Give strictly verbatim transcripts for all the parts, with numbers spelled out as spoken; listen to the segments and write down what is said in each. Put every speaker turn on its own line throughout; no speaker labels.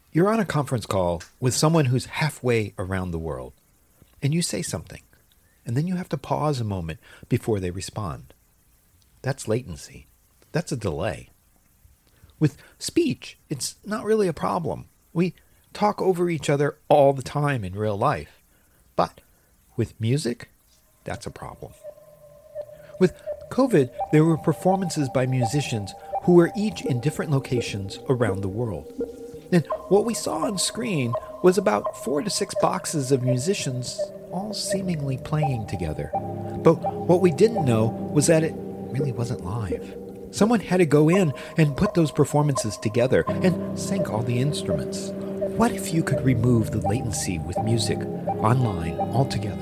You're on a conference call with someone who's halfway around the world, and you say something, and then you have to pause a moment before they respond. That's latency. That's a delay. With speech, it's not really a problem. We talk over each other all the time in real life. But with music, that's a problem. With COVID, there were performances by musicians who were each in different locations around the world. And what we saw on screen was about four to six boxes of musicians all seemingly playing together. But what we didn't know was that it really wasn't live. Someone had to go in and put those performances together and sync all the instruments. What if you could remove the latency with music online altogether?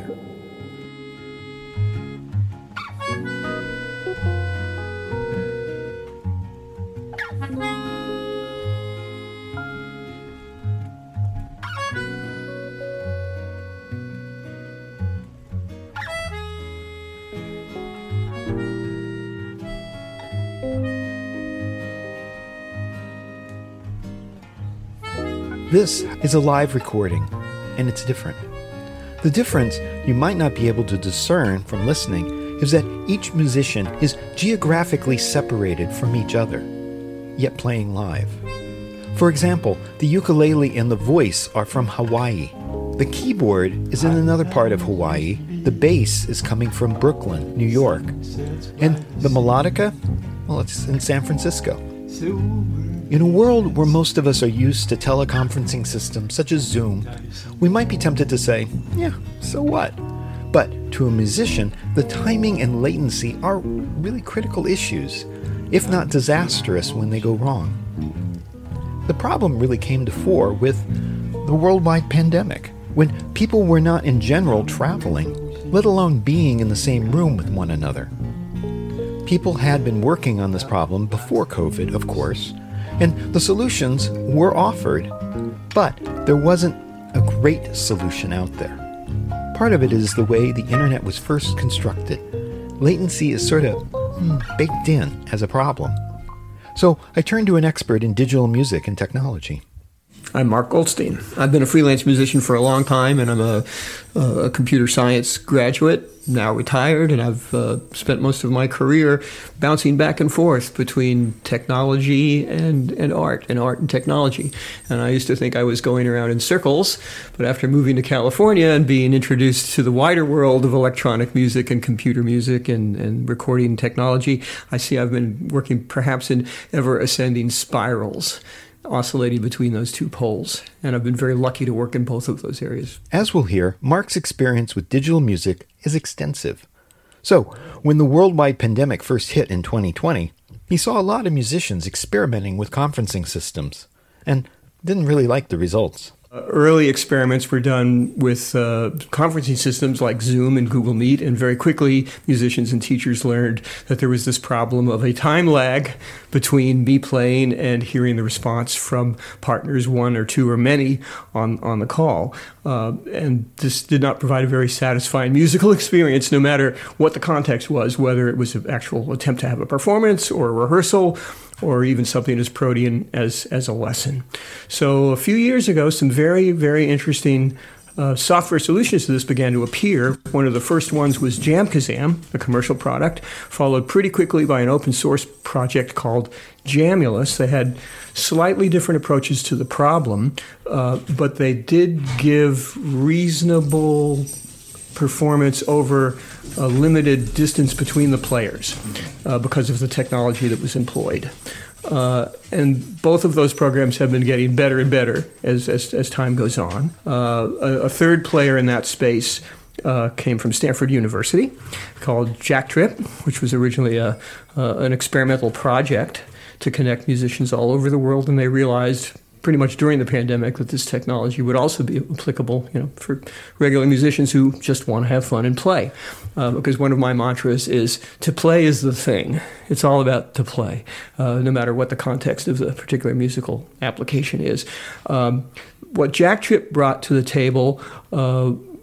This is a live recording, and it's different. The difference you might not be able to discern from listening is that each musician is geographically separated from each other, yet playing live. For example, the ukulele and the voice are from Hawaii. The keyboard is in another part of Hawaii. The bass is coming from Brooklyn, New York. And the melodica, well, it's in San Francisco. In a world where most of us are used to teleconferencing systems such as Zoom, we might be tempted to say, yeah, so what? But to a musician, the timing and latency are really critical issues, if not disastrous when they go wrong. The problem really came to fore with the worldwide pandemic, when people were not in general traveling, let alone being in the same room with one another. People had been working on this problem before COVID, of course, and the solutions were offered, but there wasn't a great solution out there. Part of it is the way the internet was first constructed. Latency is sort of hmm, baked in as a problem. So I turned to an expert in digital music and technology.
I'm Mark Goldstein. I've been a freelance musician for a long time, and I'm a, a computer science graduate, now retired, and I've uh, spent most of my career bouncing back and forth between technology and, and art, and art and technology. And I used to think I was going around in circles, but after moving to California and being introduced to the wider world of electronic music and computer music and, and recording technology, I see I've been working perhaps in ever-ascending spirals, oscillating between those two poles, and I've been very lucky to work in both of those areas.
As we'll hear, Mark's experience with digital music is extensive. So, when the worldwide pandemic first hit in twenty twenty, he saw a lot of musicians experimenting with conferencing systems, and didn't really like the results.
Uh, early experiments were done with uh, conferencing systems like Zoom and Google Meet, and very quickly musicians and teachers learned that there was this problem of a time lag between me playing and hearing the response from partners, one or two or many, on, on the call. Uh, and this did not provide a very satisfying musical experience, no matter what the context was, whether it was an actual attempt to have a performance or a rehearsal, or even something as protean as, as a lesson. So a few years ago, some very, very interesting uh, software solutions to this began to appear. One of the first ones was JamKazam, a commercial product, followed pretty quickly by an open source project called Jamulus. They had slightly different approaches to the problem, uh, but they did give reasonable performance over a limited distance between the players uh, because of the technology that was employed. Uh, and both of those programs have been getting better and better as as, as time goes on. Uh, a, a third player in that space uh, came from Stanford University called JackTrip, which was originally a, uh, an experimental project to connect musicians all over the world, and they realized pretty much during the pandemic that this technology would also be applicable, you know, for regular musicians who just want to have fun and play. Uh, because one of my mantras is to play is the thing. It's all about to play, uh, no matter what the context of the particular musical application is. Um, what JackTrip brought to the table uh,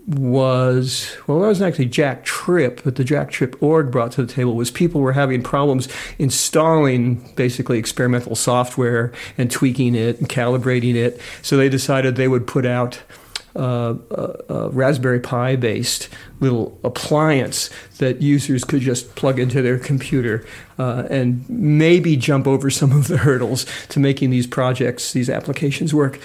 was, well, that wasn't actually Jack Tripp, but the Jack Tripp org brought to the table was people were having problems installing basically experimental software and tweaking it and calibrating it. So they decided they would put out uh, a, a Raspberry Pi-based little appliance that users could just plug into their computer uh, and maybe jump over some of the hurdles to making these projects, these applications work.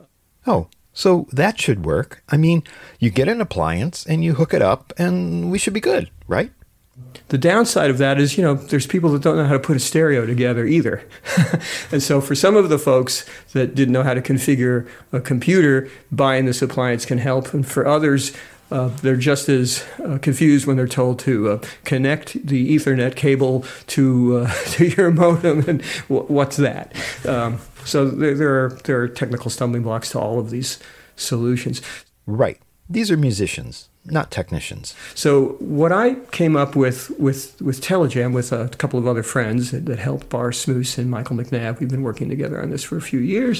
Oh, so that should work. I mean, you get an appliance and you hook it up and we should be good, right?
The downside of that is, you know, there's people that don't know how to put a stereo together either. And so for some of the folks that didn't know how to configure a computer, buying this appliance can help. And for others, uh, they're just as uh, confused when they're told to uh, connect the Ethernet cable to uh, to your modem and w- what's that? Um, so there, there are there are technical stumbling blocks to all of these solutions.
Right. These are musicians, not technicians.
So what I came up with with, with Telejam, with a couple of other friends that, that helped, Bar Smoose and Michael McNabb, we've been working together on this for a few years,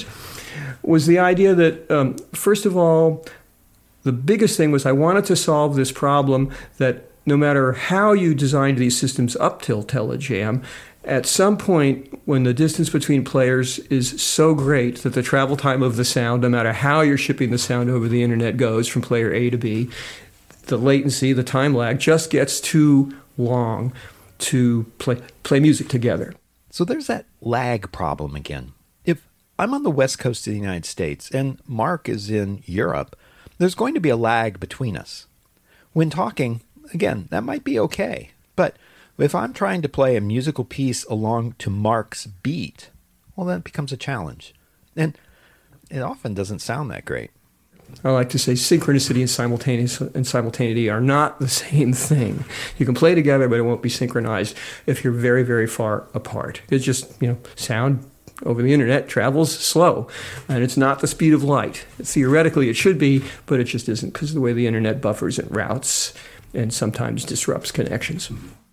was the idea that, um, first of all, the biggest thing was I wanted to solve this problem that no matter how you designed these systems up till Telejam, at some point when the distance between players is so great that the travel time of the sound, no matter how you're shipping the sound over the internet, goes from player A to B, the latency, the time lag, just gets too long to play play music together.
So there's that lag problem again. If I'm on the west coast of the United States and Mark is in Europe, there's going to be a lag between us. When talking, again, that might be okay. But if I'm trying to play a musical piece along to Mark's beat, well, then it becomes a challenge. And it often doesn't sound that great.
I like to say synchronicity and simultaneous and simultaneity are not the same thing. You can play together, but it won't be synchronized if you're very, very far apart. It's just, you know, sound over the internet travels slow, and it's not the speed of light. Theoretically, it should be, but it just isn't because of the way the internet buffers and routes and sometimes disrupts connections.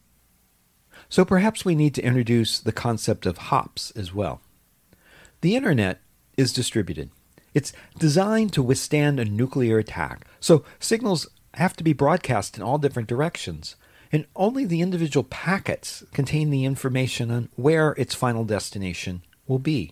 So perhaps we need to introduce the concept of hops as well. The internet is distributed. It's designed to withstand a nuclear attack, so signals have to be broadcast in all different directions, and only the individual packets contain the information on where its final destination will be.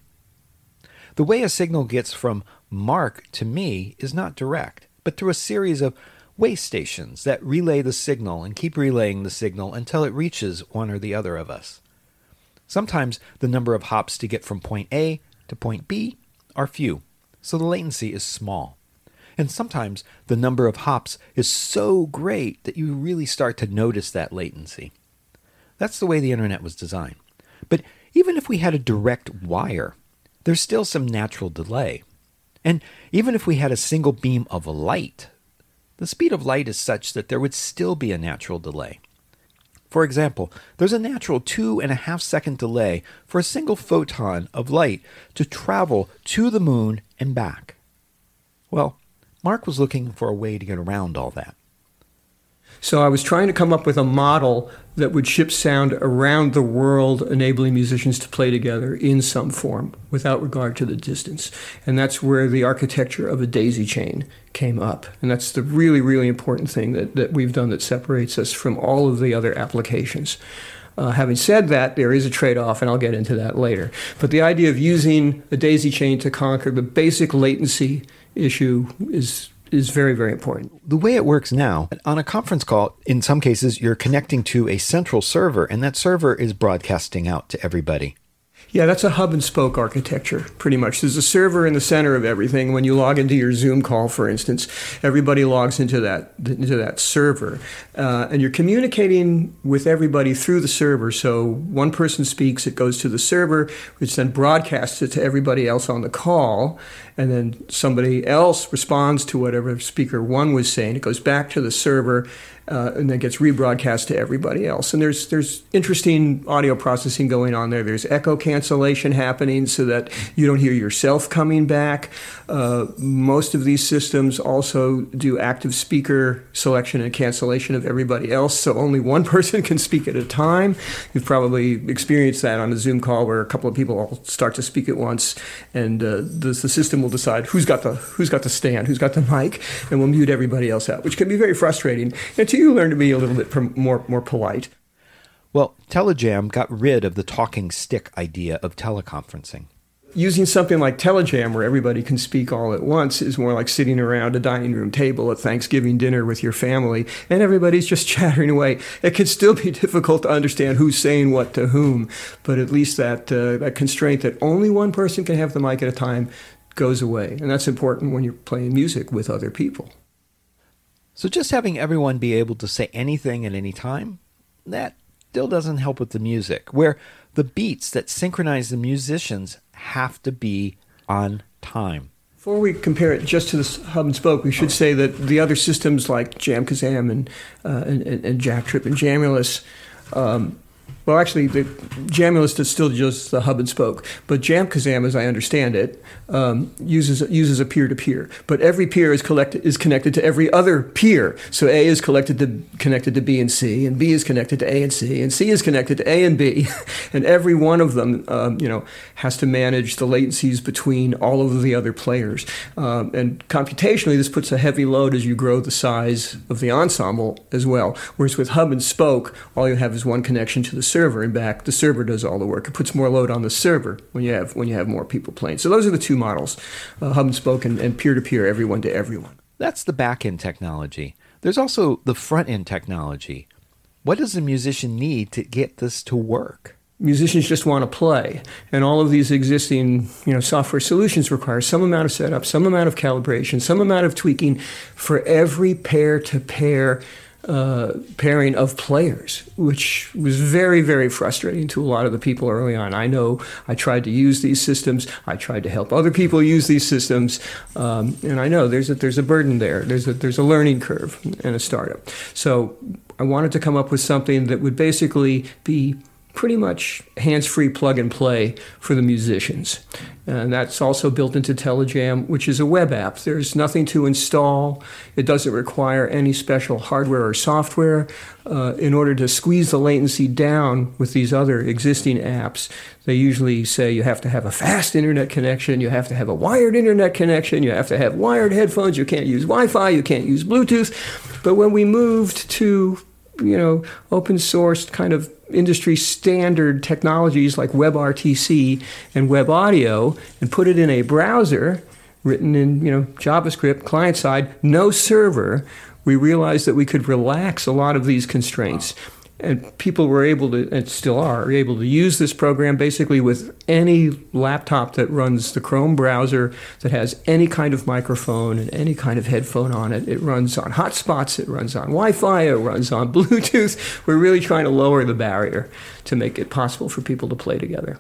The way a signal gets from Mark to me is not direct, but through a series of way stations that relay the signal and keep relaying the signal until it reaches one or the other of us. Sometimes the number of hops to get from point A to point B are few, so the latency is small. And sometimes the number of hops is so great that you really start to notice that latency. That's the way the internet was designed. But even if we had a direct wire, there's still some natural delay. And even if we had a single beam of light, the speed of light is such that there would still be a natural delay. For example, there's a natural two and a half second delay for a single photon of light to travel to the moon and back. Well, Mark was looking for a way to get around all that.
So I was trying to come up with a model that would ship sound around the world, enabling musicians to play together in some form without regard to the distance. And that's where the architecture of a daisy chain came up. And that's the really, really important thing that, that we've done that separates us from all of the other applications. Uh, having said that, there is a trade-off, and I'll get into that later. But the idea of using a daisy chain to conquer the basic latency issue is is very, very important.
The way it works now, on a conference call, in some cases, you're connecting to a central server, and that server is broadcasting out to everybody.
Yeah, that's a hub and spoke architecture, pretty much. There's a server in the center of everything. When you log into your Zoom call, for instance, everybody logs into that into that server. Uh, and you're communicating with everybody through the server. So one person speaks, it goes to the server, which then broadcasts it to everybody else on the call. And then somebody else responds to whatever speaker one was saying. It goes back to the server, uh, and then gets rebroadcast to everybody else. And there's there's interesting audio processing going on there. There's echo cancellation happening so that you don't hear yourself coming back. Uh, most of these systems also do active speaker selection and cancellation of everybody else, so only one person can speak at a time. You've probably experienced that on a Zoom call where a couple of people all start to speak at once, and uh, the, the system will decide who's got the who's got the stand, who's got the mic, and will mute everybody else out, which can be very frustrating until you learn to be a little bit pr- more more polite.
Well, Telejam got rid of the talking stick idea of teleconferencing.
Using something like Telejam, where everybody can speak all at once, is more like sitting around a dining room table at Thanksgiving dinner with your family, and everybody's just chattering away. It can still be difficult to understand who's saying what to whom, but at least that uh, that constraint that only one person can have the mic at a time goes away, and that's important when you're playing music with other people.
So just having everyone be able to say anything at any time, that still doesn't help with the music, where the beats that synchronize the musicians have to be on time.
Before we compare it just to the hub and spoke, we should say that the other systems like JamKazam and, uh, and, and, and Jacktrip and Jamulus, um, well, actually, the Jamulus is still just the hub and spoke, but JamKazam, as I understand it, um, uses uses a peer-to-peer. But every peer is collected is connected to every other peer. So A is collected to connected to B and C, and B is connected to A and C, and C is connected to A and B, and every one of them, um, you know, has to manage the latencies between all of the other players. Um, and computationally, this puts a heavy load as you grow the size of the ensemble as well. Whereas with hub and spoke, all you have is one connection to the server and back. The server does all the work. It puts more load on the server when you have when you have more people playing. So those are the two models, uh, hub and spoke and, and peer-to-peer, everyone to everyone.
That's the back-end technology. There's also the front-end technology. What does a musician need to get this to work?
Musicians just want to play, and all of these existing, you know, software solutions require some amount of setup, some amount of calibration, some amount of tweaking for every pair-to-pair Uh, pairing of players, which was very, very frustrating to a lot of the people early on. I know I tried to use these systems. I tried to help other people use these systems, um, and I know there's a, there's a burden there. There's a, there's a learning curve in a startup. So I wanted to come up with something that would basically be pretty much hands-free plug-and-play for the musicians. And that's also built into Telejam, which is a web app. There's nothing to install. It doesn't require any special hardware or software. Uh, in order to squeeze the latency down with these other existing apps, they usually say you have to have a fast internet connection, you have to have a wired internet connection, you have to have wired headphones, you can't use Wi-Fi, you can't use Bluetooth. But when we moved to, you know, open source kind of industry standard technologies like WebRTC and WebAudio and put it in a browser written in, you know, JavaScript, client side, no server, we realized that we could relax a lot of these constraints. And people were able to, and still are, able to use this program basically with any laptop that runs the Chrome browser that has any kind of microphone and any kind of headphone on it. It runs on hotspots, it runs on Wi-Fi, it runs on Bluetooth. We're really trying to lower the barrier to make it possible for people to play together.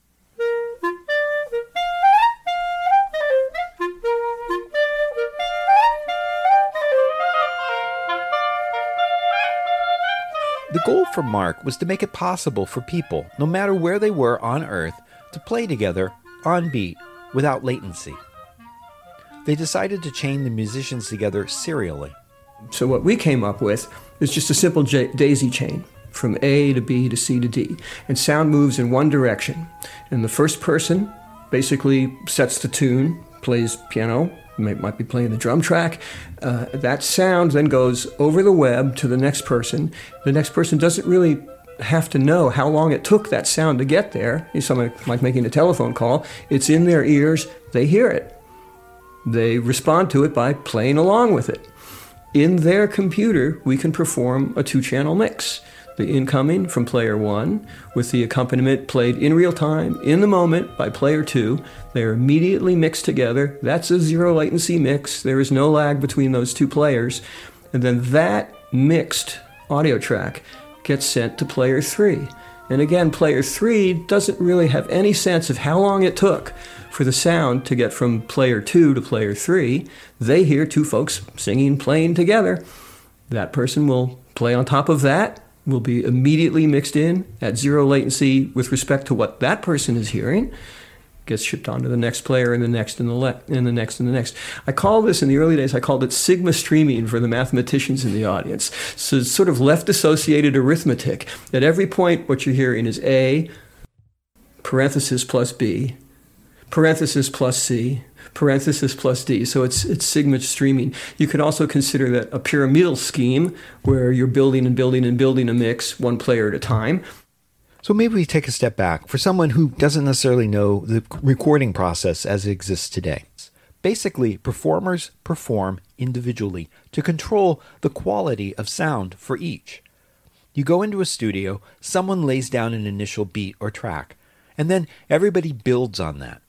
The goal for Mark was to make it possible for people, no matter where they were on Earth, to play together on beat without latency. They decided to chain the musicians together serially.
So what we came up with is just a simple J- daisy chain from A to B to C to D. And sound moves in one direction. And the first person basically sets the tune, plays piano, might be playing the drum track. Uh, that sound then goes over the web to the next person. The next person doesn't really have to know how long it took that sound to get there. It's something like making a telephone call. It's in their ears. They hear it. They respond to it by playing along with it. In their computer, we can perform a two-channel mix. The incoming from player one, with the accompaniment played in real time, in the moment, by player two. They are immediately mixed together. That's a zero latency mix. There is no lag between those two players. And then that mixed audio track gets sent to player three. And again, player three doesn't really have any sense of how long it took for the sound to get from player two to player three. They hear two folks singing, playing together. That person will play on top of that, will be immediately mixed in at zero latency with respect to what that person is hearing, gets shipped on to the next player and the next and the, le- and the next and the next. I call this, in the early days, I called it sigma streaming for the mathematicians in the audience. So it's sort of left-associated arithmetic. At every point, what you're hearing is A, parenthesis plus B, parenthesis plus C, parenthesis plus D. So it's it's sigma streaming. You could also consider that a pyramidal scheme where you're building and building and building a mix one player at a time.
So maybe we take a step back for someone who doesn't necessarily know the recording process as it exists today. Basically, performers perform individually to control the quality of sound for each. You go into a studio, someone lays down an initial beat or track, and then everybody builds on that.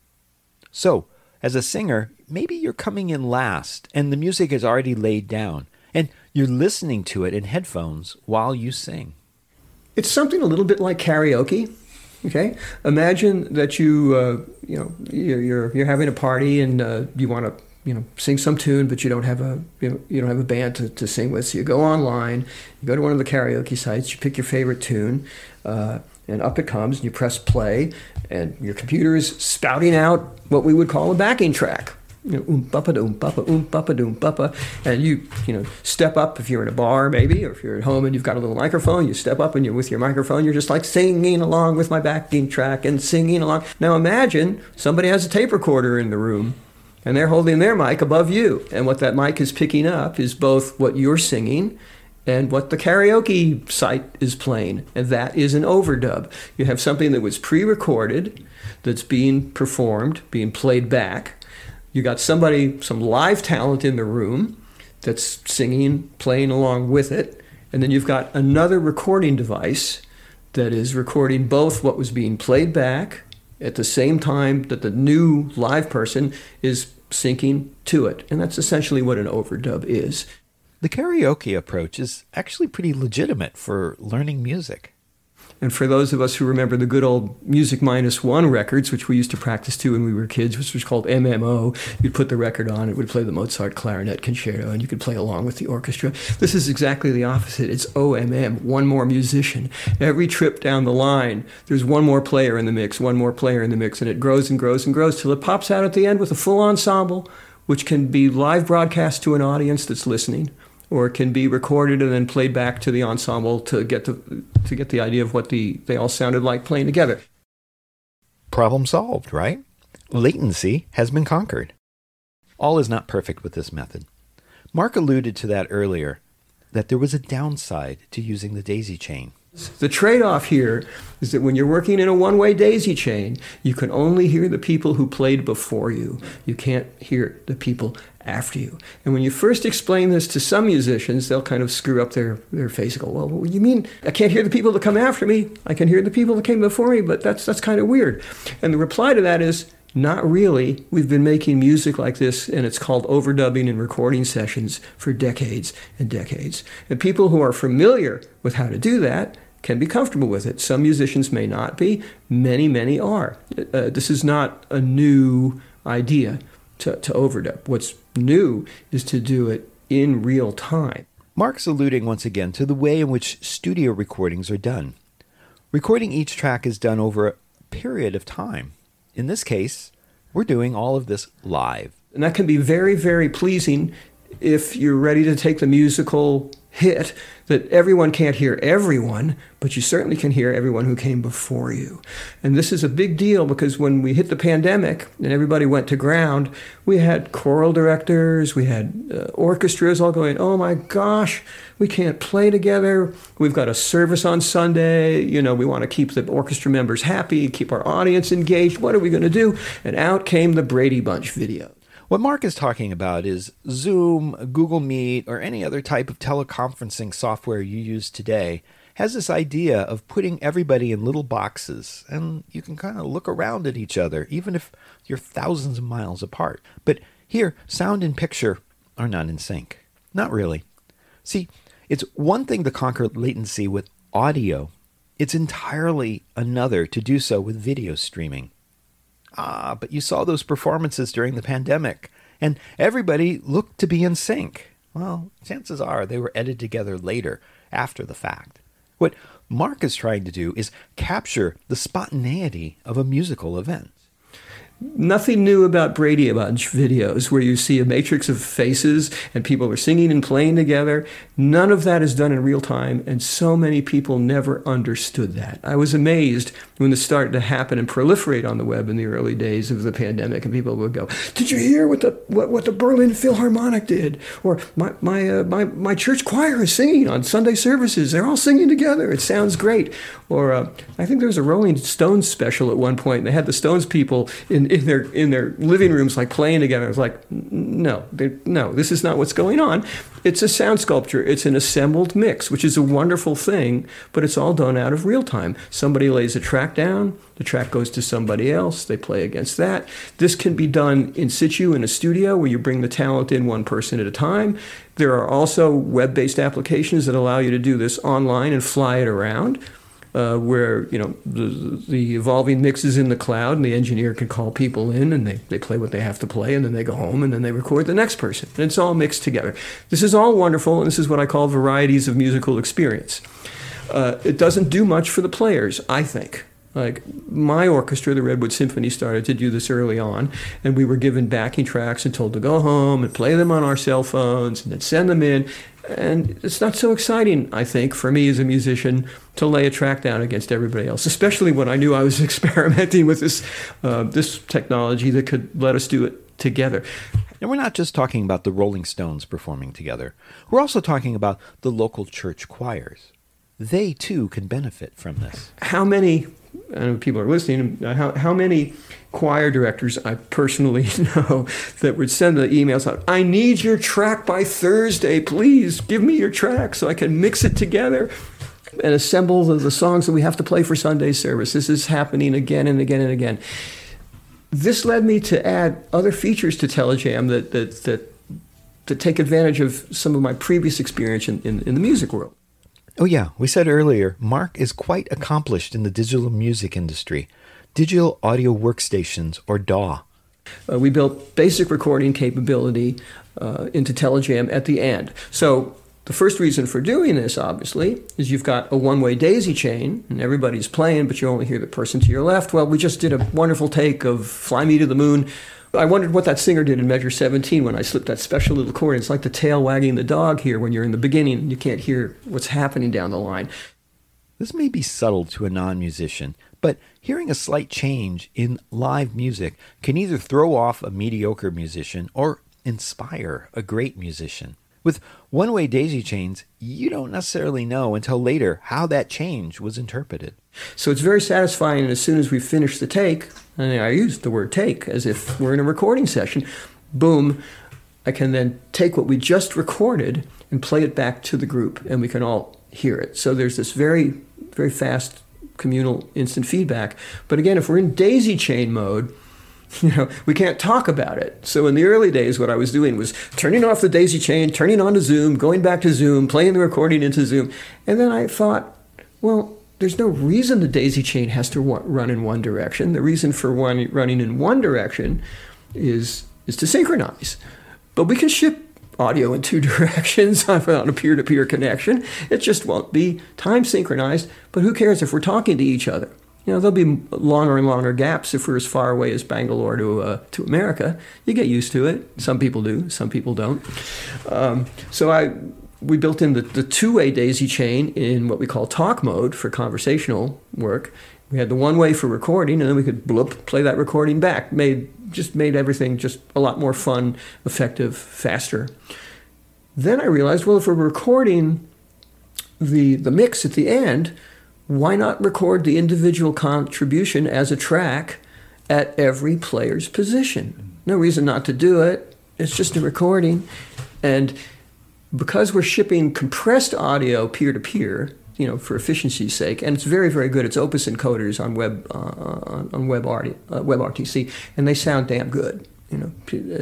So, as a singer, maybe you're coming in last and the music is already laid down, and you're listening to it in headphones while you sing.
It's something a little bit like karaoke. Okay, imagine that you uh, you know you're, you're you're having a party and uh, you want to you know sing some tune, but you don't have a you know you don't have a band to, to sing with. So you go online, you go to one of the karaoke sites, you pick your favorite tune, uh, and up it comes, and you press play, and your computer is spouting out what we would call a backing track. You know, oom buppa doom buppa oom buppa doom buppa, and you you know step up if you're in a bar maybe, or if you're at home and you've got a little microphone, you step up and you're with your microphone, you're just like singing along with my backing track and singing along. Now imagine somebody has a tape recorder in the room, and they're holding their mic above you, and what that mic is picking up is both what you're singing and what the karaoke site is playing, and that is an overdub. You have something that was pre-recorded that's being performed, being played back. You got somebody, some live talent in the room that's singing, playing along with it, and then you've got another recording device that is recording both what was being played back at the same time that the new live person is syncing to it. And that's essentially what an overdub is.
The karaoke approach is actually pretty legitimate for learning music.
And for those of us who remember the good old Music Minus One records, which we used to practice to when we were kids, which was called M M O, you'd put the record on, it would play the Mozart Clarinet Concerto, and you could play along with the orchestra. This is exactly the opposite. It's O M M, one more musician. Every trip down the line, there's one more player in the mix, one more player in the mix, and it grows and grows and grows till it pops out at the end with a full ensemble, which can be live broadcast to an audience that's listening, or it can be recorded and then played back to the ensemble to get the, to get the idea of what the they all sounded like playing together.
Problem solved, right? Latency has been conquered. All is not perfect with this method. Mark alluded to that earlier, that there was a downside to using the daisy chain.
The trade-off here is that when you're working in a one-way daisy chain, you can only hear the people who played before you. You can't hear the people after you. And when you first explain this to some musicians, they'll kind of screw up their, their face and go, well, what do you mean? I can't hear the people that come after me. I can hear the people that came before me, but that's that's kind of weird. And the reply to that is, not really. We've been making music like this, and it's called overdubbing and recording sessions for decades and decades. And people who are familiar with how to do that can be comfortable with it. Some musicians may not be. Many, many are. Uh, this is not a new idea to, to overdub. What's new is to do it in real time.
Mark's alluding once again to the way in which studio recordings are done. Recording each track is done over a period of time. In this case, we're doing all of this live.
And that can be very, very pleasing if you're ready to take the musical hit that everyone can't hear everyone, but you certainly can hear everyone who came before you. And this is a big deal because when we hit the pandemic and everybody went to ground, we had choral directors, we had uh, orchestras all going, oh my gosh, we can't play together. We've got a service on Sunday. You know, we want to keep the orchestra members happy, keep our audience engaged. What are we going to do? And out came the Brady Bunch video.
What Mark is talking about is Zoom, Google Meet, or any other type of teleconferencing software you use today has this idea of putting everybody in little boxes, and you can kind of look around at each other, even if you're thousands of miles apart. But here, sound and picture are not in sync. Not really. See, it's one thing to conquer latency with audio. It's entirely another to do so with video streaming. Ah, but you saw those performances during the pandemic, and everybody looked to be in sync. Well, chances are they were edited together later, after the fact. What Mark is trying to do is capture the spontaneity of a musical event.
Nothing new about Brady Bunch videos where you see a matrix of faces and people are singing and playing together. None of that is done in real time, and so many people never understood that. I was amazed when this started to happen and proliferate on the web in the early days of the pandemic, and people would go, "Did you hear what the what, what the Berlin Philharmonic did?" Or my my, uh, my my church choir is singing on Sunday services. They're all singing together. It sounds great. Or uh, I think there was a Rolling Stones special at one point, and they had the Stones people in in their in their living rooms, like playing together. I was like, no, no, this is not what's going on. It's a sound sculpture. It's an assembled mix, which is a wonderful thing, but it's all done out of real time. Somebody lays a track down, the track goes to somebody else, they play against that. This can be done in situ in a studio where you bring the talent in one person at a time. There are also web-based applications that allow you to do this online and fly it around. Uh, where, you know, the, the evolving mix is in the cloud, and the engineer can call people in, and they, they play what they have to play, and then they go home, and then they record the next person. And it's all mixed together. This is all wonderful, and this is what I call varieties of musical experience. Uh, it doesn't do much for the players, I think. Like, my orchestra, the Redwood Symphony, started to do this early on, and we were given backing tracks and told to go home and play them on our cell phones and then send them in. And it's not so exciting, I think, for me as a musician to lay a track down against everybody else, especially when I knew I was experimenting with this uh, this technology that could let us do it together.
And we're not just talking about the Rolling Stones performing together. We're also talking about the local church choirs. They, too, can benefit from this.
How many, I know people are listening, how, how many choir directors I personally know that would send the emails out, "I need your track by Thursday, please give me your track so I can mix it together and assemble the, the songs that we have to play for Sunday service." This is happening again and again and again. This led me to add other features to Telejam that that that, that take advantage of some of my previous experience in, in, in the music world.
Oh yeah, we said earlier, Mark is quite accomplished in the digital music industry. Digital Audio Workstations, or D A W.
Uh, we built basic recording capability uh, into Telejam at the end. So the first reason for doing this, obviously, is you've got a one-way daisy chain, and everybody's playing, but you only hear the person to your left. Well, we just did a wonderful take of Fly Me to the Moon. I wondered what that singer did in measure seventeen when I slipped that special little chord. It's like the tail wagging the dog here when you're in the beginning and you can't hear what's happening down the line.
This may be subtle to a non-musician, but hearing a slight change in live music can either throw off a mediocre musician or inspire a great musician. With one-way daisy chains, you don't necessarily know until later how that change was interpreted.
So it's very satisfying, and as soon as we finish the take, and I use the word take as if we're in a recording session, boom, I can then take what we just recorded and play it back to the group, and we can all hear it. So there's this very, very fast communal instant feedback. But again, if we're in daisy chain mode, you know, we can't talk about it. So in the early days, what I was doing was turning off the daisy chain, turning on to Zoom, going back to Zoom, playing the recording into Zoom. And then I thought, well, there's no reason the daisy chain has to run in one direction. The reason for one running in one direction is is to synchronize. But we can ship audio in two directions on a peer-to-peer connection. It just won't be time synchronized. But who cares if we're talking to each other? You know, there'll be longer and longer gaps if we're as far away as Bangalore to uh, to America. You get used to it. Some people do. Some people don't. Um, so I we built in the, the two-way daisy chain in what we call talk mode for conversational work. We had the one-way for recording, and then we could bloop, play that recording back. Made just made everything just a lot more fun, effective, faster. Then I realized, well, if we're recording the the mix at the end, why not record the individual contribution as a track at every player's position? No reason not to do it. It's just a recording. And because we're shipping compressed audio peer-to-peer, you know, for efficiency's sake, and it's very, very good. It's Opus encoders on web uh, on, on web, R T, uh, WebRTC, and they sound damn good. You know,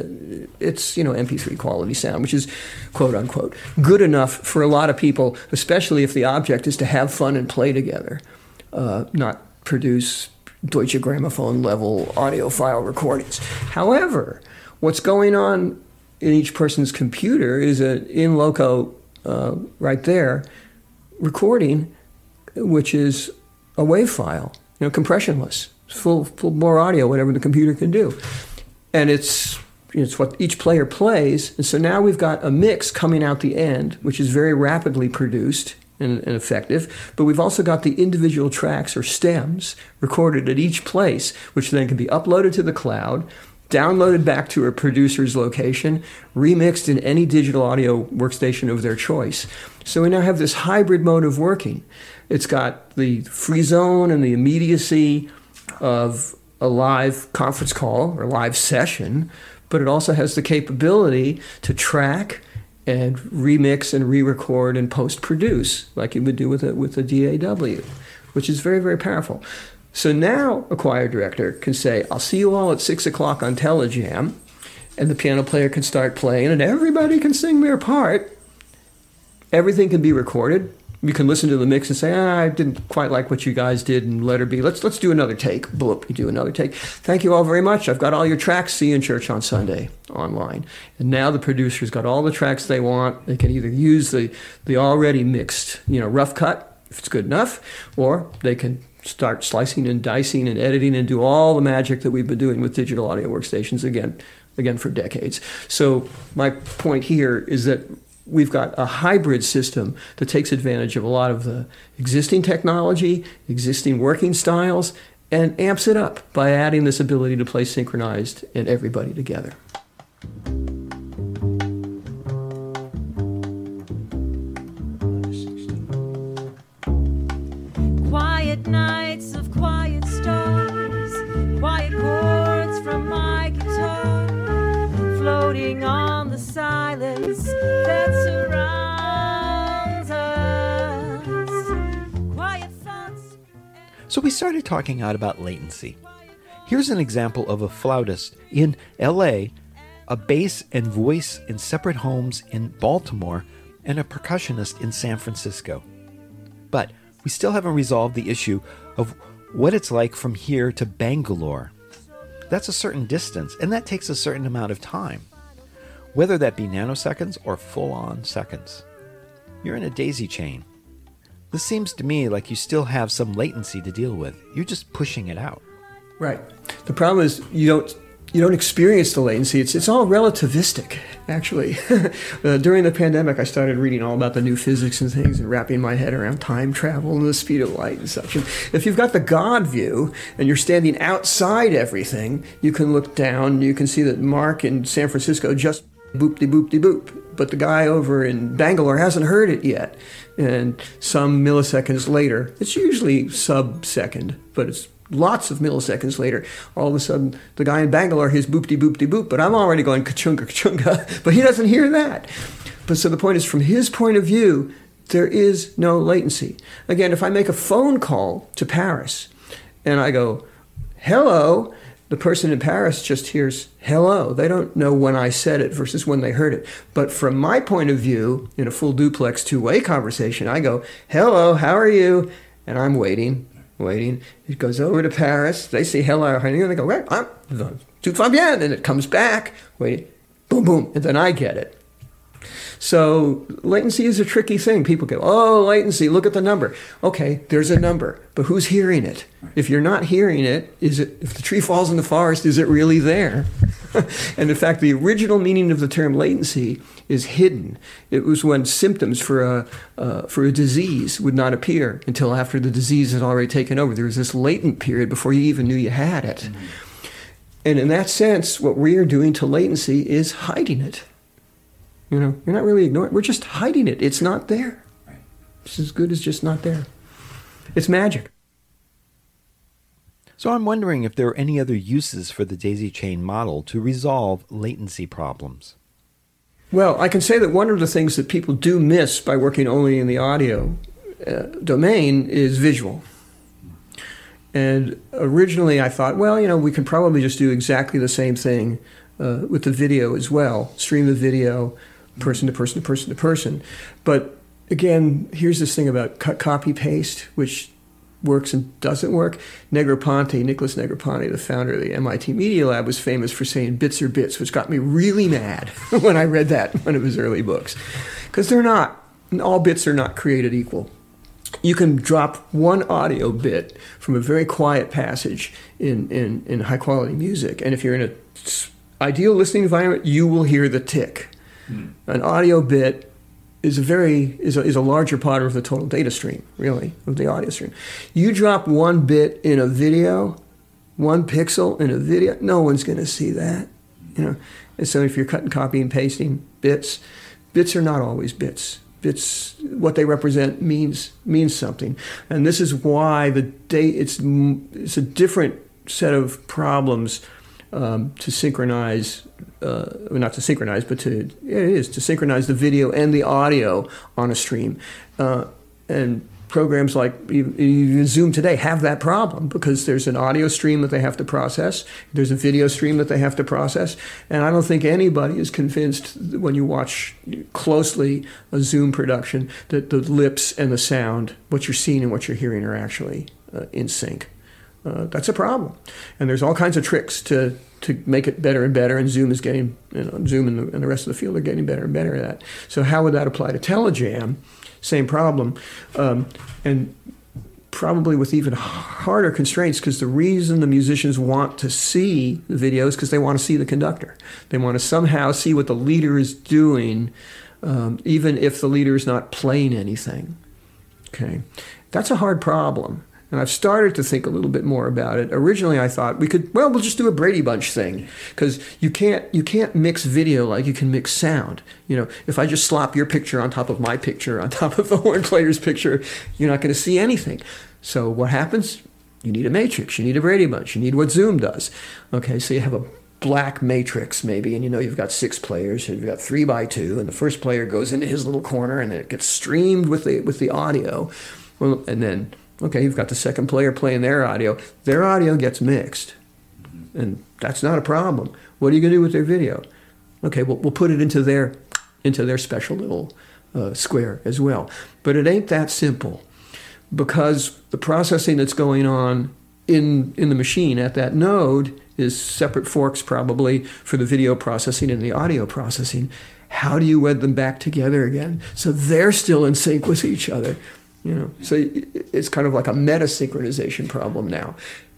it's, you know, M P three quality sound, which is, quote unquote, good enough for a lot of people, especially if the object is to have fun and play together, uh, not produce Deutsche Grammophon level audiophile recordings. However, what's going on in each person's computer is an in loco, uh, right there, recording, which is a WAV file, you know, compressionless, full, full bore audio, whatever the computer can do. And it's it's what each player plays. And so now we've got a mix coming out the end, which is very rapidly produced and, and effective. But we've also got the individual tracks or stems recorded at each place, which then can be uploaded to the cloud, downloaded back to a producer's location, remixed in any digital audio workstation of their choice. So we now have this hybrid mode of working. It's got the free zone and the immediacy of a live conference call or live session, but it also has the capability to track and remix and re-record and post-produce like you would do with a, with a D A W, which is very, very powerful. So now a choir director can say, I'll see you all at six o'clock on Telejam, and the piano player can start playing, and everybody can sing their part. Everything can be recorded. You can listen to the mix and say, ah, I didn't quite like what you guys did, and let her be. Let's let's do another take. Bloop, you do another take. Thank you all very much. I've got all your tracks. See you in church on Sunday online. And now the producer's got all the tracks they want. They can either use the, the already mixed, you know, rough cut, if it's good enough, or they can start slicing and dicing and editing and do all the magic that we've been doing with digital audio workstations again, again for decades. So my point here is that we've got a hybrid system that takes advantage of a lot of the existing technology, existing working styles, and amps it up by adding this ability to play synchronized and everybody together.
Quiet nights of quiet stars, quiet chords from my guitar, floating on the silence that surrounds us. Quiet thoughts.
So we started talking out about latency. Here's an example of a flautist in L A, a bass and voice in separate homes in Baltimore, and a percussionist in San Francisco. But we still haven't resolved the issue of what it's like from here to Bangalore. That's a certain distance, and that takes a certain amount of time, whether that be nanoseconds or full-on seconds. You're in a daisy chain. This seems to me like you still have some latency to deal with. You're just pushing it out.
Right. The problem is you don't you don't experience the latency. It's it's all relativistic, actually. uh, during the pandemic, I started reading all about the new physics and things and wrapping my head around time travel and the speed of light and such. And if you've got the God view and you're standing outside everything, you can look down and you can see that Mark in San Francisco just boop-de-boop-de-boop. But the guy over in Bangalore hasn't heard it yet. And some milliseconds later, it's usually sub-second, but it's lots of milliseconds later, all of a sudden, the guy in Bangalore hears boop-de-boop-de-boop, but I'm already going ka-chunga-ka-chunga, but he doesn't hear that. But so the point is, from his point of view, there is no latency. Again, if I make a phone call to Paris, and I go, hello, the person in Paris just hears hello. They don't know when I said it versus when they heard it. But from my point of view, in a full duplex two-way conversation, I go, hello, how are you? And I'm waiting. Waiting. It goes over to Paris. They say hello, honey, and they go, right, ah, tout va bien, and it comes back. Wait, boom, boom, and then I get it. So latency is a tricky thing. People go, oh, latency, look at the number. Okay, there's a number, but who's hearing it? If you're not hearing it, is it? If the tree falls in the forest, is it really there? And in fact, the original meaning of the term latency is hidden. It was when symptoms for a uh, for a disease would not appear until after the disease had already taken over. There was this latent period before you even knew you had it. Mm-hmm. And in that sense, what we are doing to latency is hiding it. You know, you're not really ignoring it. We're just hiding it. It's not there. Right. It's as good as just not there. It's magic.
So I'm wondering if there are any other uses for the daisy chain model to resolve latency problems.
Well, I can say that one of the things that people do miss by working only in the audio uh, domain is visual. And originally I thought, well, you know, we can probably just do exactly the same thing uh, with the video as well. Stream the video person to person to person to person. But again, here's this thing about cut, copy, paste, which works and doesn't work. Negroponte, Nicholas Negroponte, the founder of the M I T Media Lab, was famous for saying bits are bits, which got me really mad when I read that in one of his early books. Because they're not. All bits are not created equal. You can drop one audio bit from a very quiet passage in, in, in high-quality music, and if you're in an ideal listening environment, you will hear the tick. Mm. An audio bit is a very is a, is a larger part of the total data stream, really, of the audio stream. You drop one bit in a video, one pixel in a video, no one's going to see that, you know. And so if you're cutting, copy, and pasting bits, bits are not always bits. Bits, what they represent means means something, and this is why the date it's it's a different set of problems um, to synchronize, uh, not to synchronize, but to yeah, it is to synchronize the video and the audio on a stream, uh, and programs like even Zoom today have that problem because there's an audio stream that they have to process, there's a video stream that they have to process, and I don't think anybody is convinced when you watch closely a Zoom production that the lips and the sound, what you're seeing and what you're hearing, are actually uh, in sync. Uh, that's a problem, and there's all kinds of tricks to to make it better and better, and Zoom is getting, you know, Zoom and the, and the rest of the field are getting better and better at that. So how would that apply to Telejam? Same problem, um, and probably with even harder constraints, because the reason the musicians want to see the video is because they want to see the conductor. They want to somehow see what the leader is doing, um, even if the leader is not playing anything. Okay, that's a hard problem. And I've started to think a little bit more about it. Originally, I thought we could, well, we'll just do a Brady Bunch thing, because you can't you can't mix video like you can mix sound. You know, if I just slop your picture on top of my picture, on top of the horn player's picture, you're not going to see anything. So what happens? You need a matrix. You need a Brady Bunch. You need what Zoom does. Okay, so you have a black matrix maybe, and you know you've got six players, and you've got three by two, and the first player goes into his little corner, and then it gets streamed with the with the audio. Well, and then okay, you've got the second player playing their audio. Their audio gets mixed, and that's not a problem. What are you going to do with their video? Okay, well, we'll put it into their into their special little uh, square as well. But it ain't that simple, because the processing that's going on in in the machine at that node is separate forks probably for the video processing and the audio processing. How do you wed them back together again so they're still in sync with each other? You know, so it's kind of like a meta-synchronization problem now.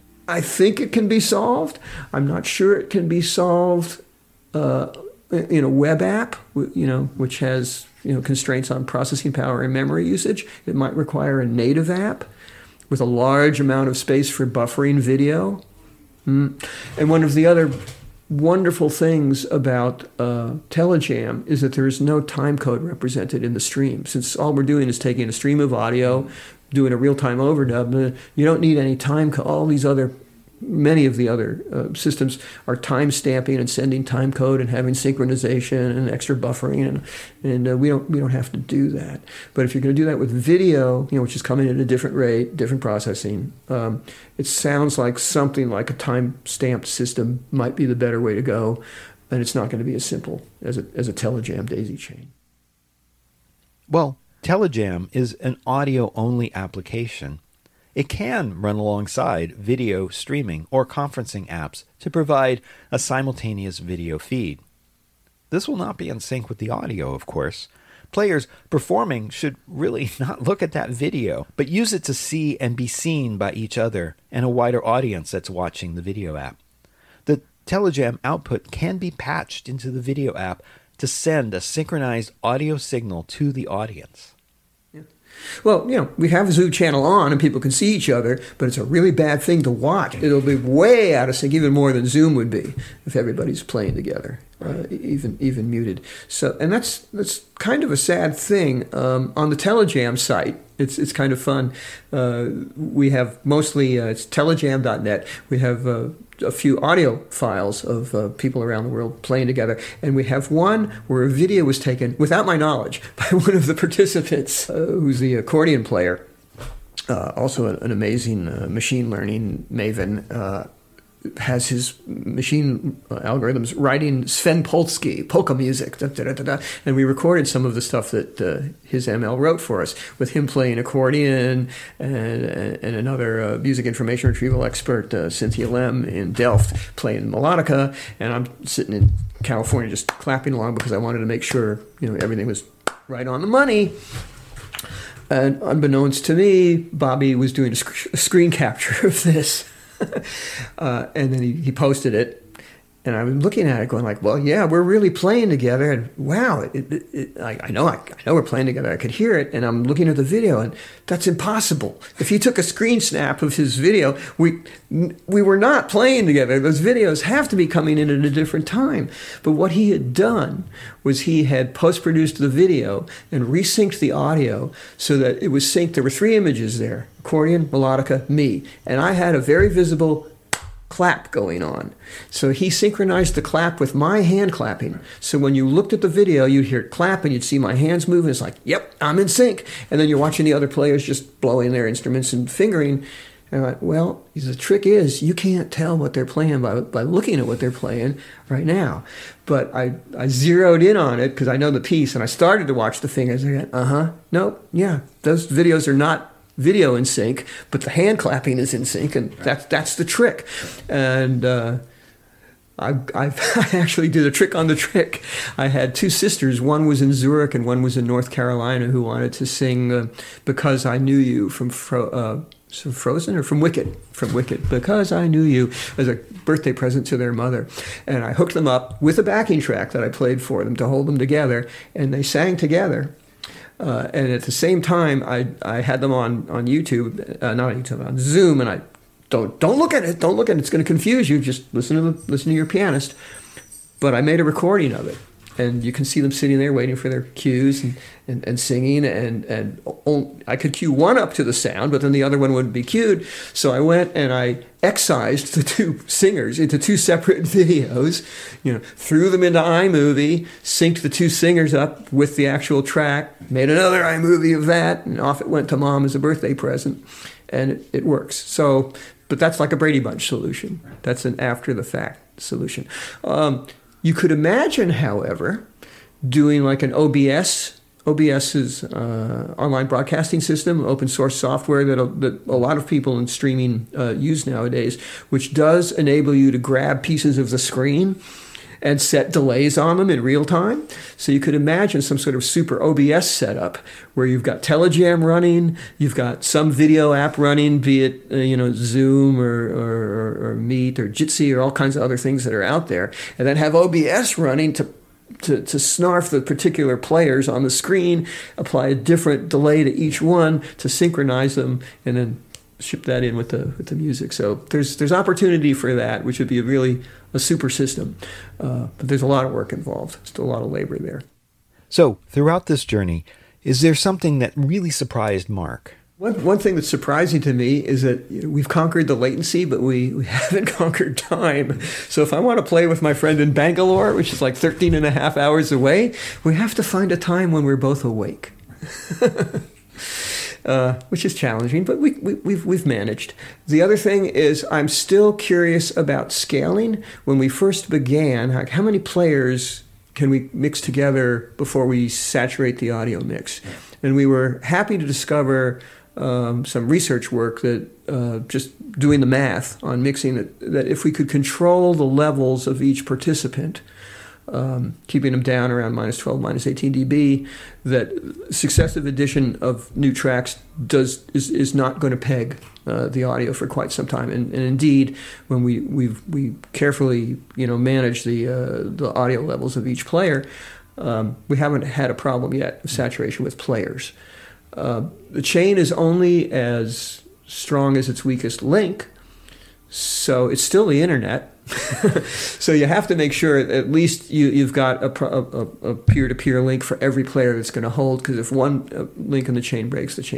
I think it can be solved. I'm not sure it can be solved uh, in a web app, you know, which has, you know, constraints on processing power and memory usage. It might require a native app with a large amount of space for buffering video. Mm. And one of the other wonderful things about uh, Telejam is that there is no time code represented in the stream. Since all we're doing is taking a stream of audio, doing a real-time overdub, you don't need any time code. All these other, many of the other uh, systems are time stamping and sending time code and having synchronization and extra buffering, and and uh, we don't we don't have to do that. But if you're going to do that with video, you know, which is coming at a different rate, different processing, um, it sounds like something like a time-stamped system might be the better way to go, and it's not going to be as simple as a as a Telejam daisy chain.
Well, Telejam is an audio-only application. It can run alongside video streaming or conferencing apps to provide a simultaneous video feed. This will not be in sync with the audio, of course. Players performing should really not look at that video, but use it to see and be seen by each other and a wider audience that's watching the video app. The Telejam output can be patched into the video app to send a synchronized audio signal to the audience.
Well, you know, we have Zoom channel on and people can see each other, but it's a really bad thing to watch. It'll be way out of sync, even more than Zoom would be if everybody's playing together, uh, even even muted. So, and that's that's kind of a sad thing. Um, on the Telejam site, it's it's kind of fun. Uh, we have mostly uh, it's telejam dot net. We have uh, a few audio files of uh, people around the world playing together, and we have one where a video was taken without my knowledge by one of the participants, uh, who's the accordion player, uh, also an, an amazing uh, machine learning maven, uh, has his machine algorithms writing Sven Polsky polka music, da, da, da, da, da. And we recorded some of the stuff that uh, his M L wrote for us, with him playing accordion and, and another uh, music information retrieval expert, uh, Cynthia Lem in Delft, playing melodica, and I'm sitting in California just clapping along because I wanted to make sure, you know, everything was right on the money. And unbeknownst to me, Bobby was doing a, sc- a screen capture of this. uh, and then he, he posted it, and I was looking at it going like, well, yeah, we're really playing together, and wow, it, it, it, I, I know I, I know we're playing together. I could hear it, and I'm looking at the video, and that's impossible. If he took a screen snap of his video, we we were not playing together. Those videos have to be coming in at a different time. But what he had done was he had post-produced the video and resynced the audio so that it was synced. There were three images there: accordion, melodica, me, and I had a very visible clap going on. So he synchronized the clap with my hand clapping. So when you looked at the video, you'd hear it clap and you'd see my hands move, and it's like, yep, I'm in sync. And then you're watching the other players just blowing their instruments and fingering. And I went, well, the trick is you can't tell what they're playing by, by looking at what they're playing right now. But I, I zeroed in on it because I know the piece, and I started to watch the fingers. I went, uh-huh, nope, yeah, those videos are not video in sync, but the hand clapping is in sync, and that's that's the trick. And uh, I, I I actually did a trick on the trick. I had two sisters. One was in Zurich and one was in North Carolina, who wanted to sing uh, "Because I Knew You" from Fro- uh, from Frozen or from Wicked, from Wicked. "Because I Knew You" as a birthday present to their mother, and I hooked them up with a backing track that I played for them to hold them together, and they sang together. Uh, and at the same time, I I had them on on YouTube, uh, not on YouTube, on Zoom, and I don't don't look at it, don't look at it. It's going to confuse you. Just listen to the, listen to your pianist. But I made a recording of it, and you can see them sitting there waiting for their cues and, and, and singing. And and I could cue one up to the sound, but then the other one wouldn't be cued. So I went and I excised the two singers into two separate videos, you know, threw them into iMovie, synced the two singers up with the actual track, made another iMovie of that, and off it went to Mom as a birthday present, and it, it works. So, but that's like a Brady Bunch solution. That's an after-the-fact solution. Um, you could imagine, however, doing like an O B S. O B S is uh, online broadcasting system, open source software that a, that a lot of people in streaming uh, use nowadays, which does enable you to grab pieces of the screen and set delays on them in real time. So you could imagine some sort of super O B S setup where you've got Telejam running, you've got some video app running, be it uh, you know Zoom or, or, or Meet or Jitsi or all kinds of other things that are out there, and then have O B S running to To, to snarf the particular players on the screen, apply a different delay to each one to synchronize them, and then ship that in with the with the music. So there's there's opportunity for that, which would be a really a super system. Uh, but there's a lot of work involved. Still a lot of labor there.
So throughout this journey, is there something that really surprised Mark?
One, one thing that's surprising to me is that you know, we've conquered the latency, but we, we haven't conquered time. So if I want to play with my friend in Bangalore, which is like thirteen and a half hours away, we have to find a time when we're both awake, uh, which is challenging, but we, we, we've, we've managed. The other thing is I'm still curious about scaling. When we first began, like how many players can we mix together before we saturate the audio mix? And we were happy to discover Um, some research work that uh, just doing the math on mixing that, that if we could control the levels of each participant, um, keeping them down around minus twelve, minus eighteen dB, that successive addition of new tracks does is, is not going to peg uh, the audio for quite some time. And, and indeed, when we we we carefully you know manage the uh, the audio levels of each player, um, we haven't had a problem yet of saturation with players. Uh, the chain is only as strong as its weakest link, so it's still the internet. So you have to make sure at least you, you've got a, a, a peer-to-peer link for every player that's going to hold, because if one link in the chain breaks, the chain is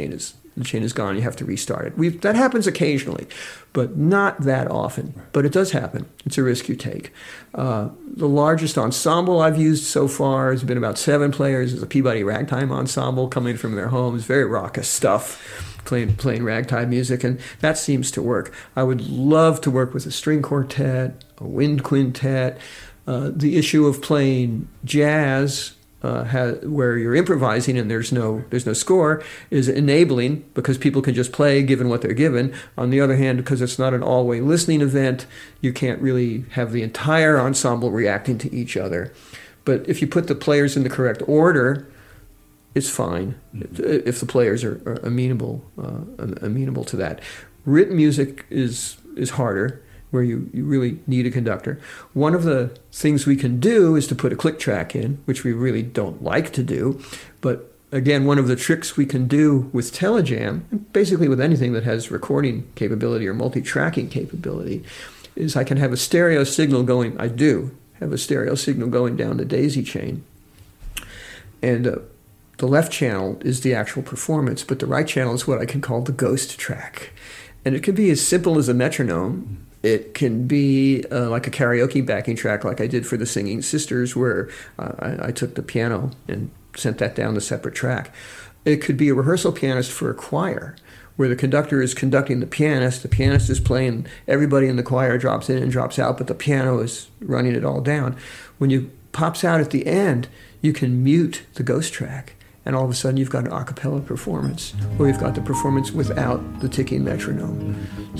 the chain is gone. You have to restart it. We've, that happens occasionally, but not that often. But it does happen. It's a risk you take. Uh, the largest ensemble I've used so far has been about seven players. It's a Peabody Ragtime Ensemble coming from their homes, very raucous stuff, playing playing ragtime music, and that seems to work. I would love to work with a string quartet, a wind quintet. Uh, the issue of playing jazz, uh, ha- where you're improvising and there's no there's no score, is enabling because people can just play given what they're given. On the other hand, because it's not an all-way listening event, you can't really have the entire ensemble reacting to each other. But if you put the players in the correct order, it's fine if the players are, are amenable uh, amenable to that. Written music is is harder, where you, you really need a conductor. One of the things we can do is to put a click track in, which we really don't like to do. But again, one of the tricks we can do with Telejam, and basically with anything that has recording capability or multi-tracking capability, is I can have a stereo signal going, I do have a stereo signal going down the daisy chain. And uh, the left channel is the actual performance, but the right channel is what I can call the ghost track. And it can be as simple as a metronome. It can be uh, like a karaoke backing track like I did for the Singing Sisters, where uh, I, I took the piano and sent that down the separate track. It could be a rehearsal pianist for a choir, where the conductor is conducting the pianist, the pianist is playing, everybody in the choir drops in and drops out, but the piano is running it all down. When you pops out at the end, you can mute the ghost track, and all of a sudden you've got an a cappella performance, or you've got the performance without the ticking metronome.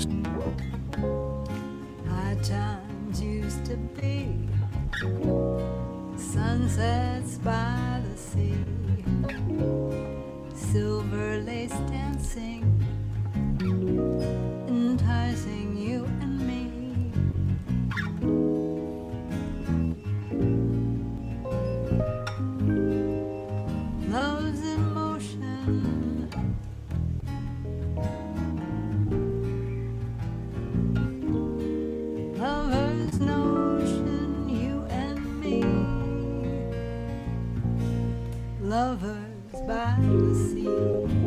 High times used to be sunsets by the sea, silver lace dancing, enticing you and me. Love's in motion, lover's notion, you and me. Lovers by the sea.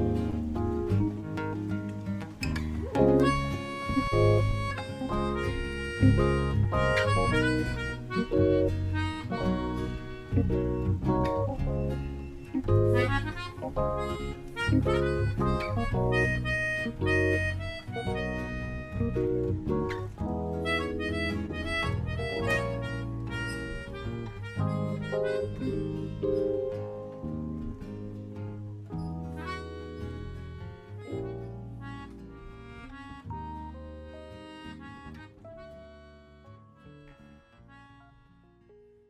Thank you.